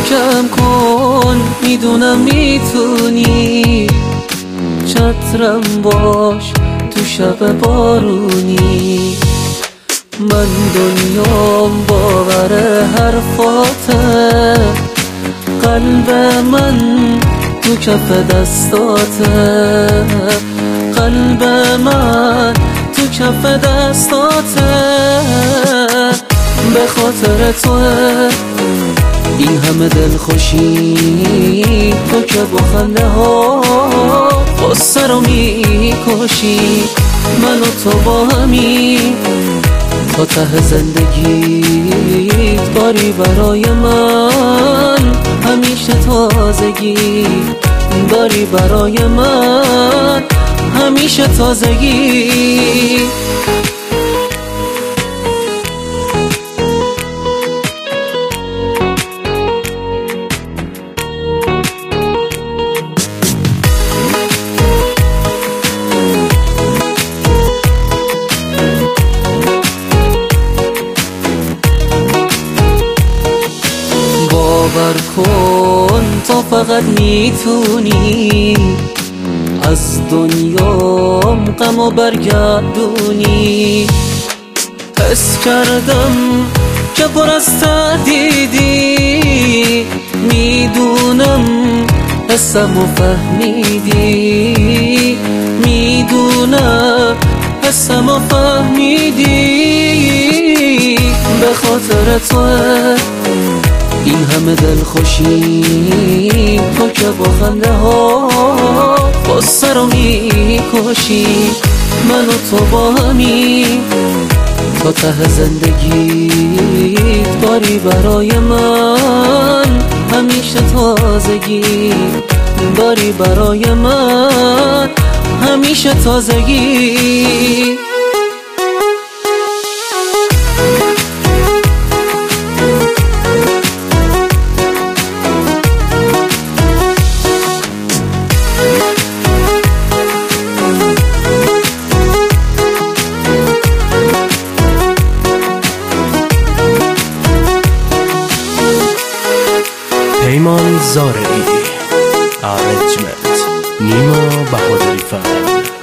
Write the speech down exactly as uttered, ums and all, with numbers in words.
جمع کن، میدونم میتونی، چترم باش تو شب بارونی. من دنیام باور حرفاته، قلب من تو کف دستاته، قلب من تو کف دستاته. به خاطر توه این همه دلخوشی، تو که با خنده ها غصه رو میکشی. من و تو با همین تا ته زندگی، داری برای من همیشه تازگی، داری برای من همیشه تازگی. باور کن تو فقط میتونی از دنیام غمو برگردونی. حس کردم که پر از تهدیدی، میدونم حسمو فهمیدی، میدونم حسمو فهمیدی. به خاطر توه این همه دلخوشی، تو که با خنده ها غصه رو میکشی. من و تو با همین تا ته زندگی، داری برای من همیشه تازگی، داری برای من همیشه تازگی. پیمان زارعی، ارنجمنت نیما بهادری فرد.